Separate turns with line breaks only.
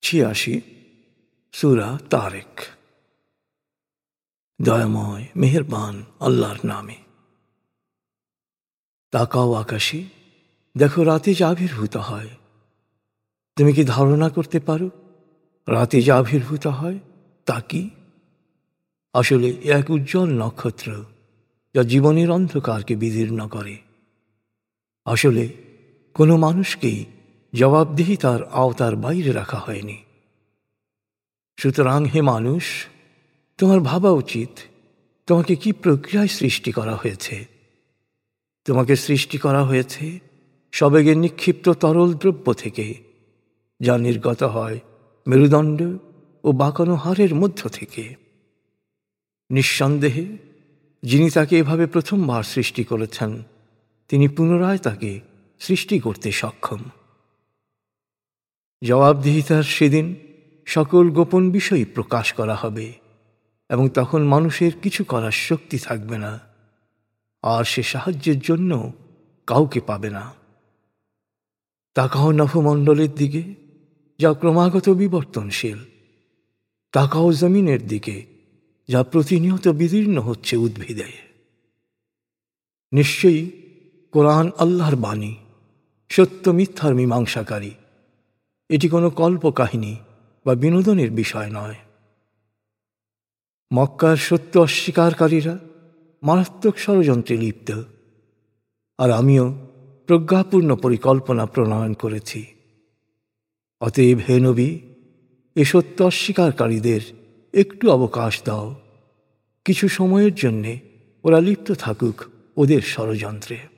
86 সূরা তারিক। দয়াময় মেহেরবান আল্লাহর নামে। তাকাও আকাশে, দেখো রাতে যা আবির্ভূত হয়। তুমি কি ধারণা করতে পারো রাতে যা আবির্ভূত হয় তা কি? আসলে এক উজ্জ্বল নক্ষত্র, যা জীবনের অন্ধকারকে বিদীর্ণ করে। আসলে কোনো মানুষকেই জবাবদিহিতার আওতার বাইরে রাখা হয়নি। সুতরাং হে মানুষ, তোমার ভাবা উচিত তোমাকে কি প্রক্রিয়ায় সৃষ্টি করা হয়েছে। তোমাকে সৃষ্টি করা হয়েছে সবেগে নিক্ষিপ্ত তরল দ্রব্য থেকে, যা নির্গত হয় মেরুদণ্ড ও বাঁকানো হাড়ের মধ্য থেকে। নিঃসন্দেহে যিনি তাকে এভাবে প্রথমবার সৃষ্টি করেছেন, তিনি পুনরায় তাকে সৃষ্টি করতে সক্ষম। জবাবদিহিতার সেদিন সকল গোপন বিষয় প্রকাশ করা হবে এবং তখন মানুষের কিছু করার শক্তি থাকবে না, আর সে সাহায্যের জন্য কাউকে পাবে না। তাকাও নভমণ্ডলের দিকে, যা ক্রমাগত বিবর্তনশীল। তাকাও জমিনের দিকে, যা প্রতিনিয়ত বিদীর্ণ হচ্ছে উদ্ভিদে। নিশ্চয়ই কোরআন আল্লাহর বাণী, সত্য মিথ্যার মীমাংসাকারী। এটি কোনো কল্পকাহিনী বা বিনোদনের বিষয় নয়। মক্কার সত্য অস্বীকারীরা মারাত্মক ষড়যন্ত্রে লিপ্ত, আর আমিও প্রজ্ঞাপূর্ণ পরিকল্পনা প্রণয়ন করেছি। অতএব হে নবী, এ সত্য অস্বীকারীদের একটু অবকাশ দাও। কিছু সময়ের জন্যে ওরা লিপ্ত থাকুক ওদের ষড়যন্ত্রে।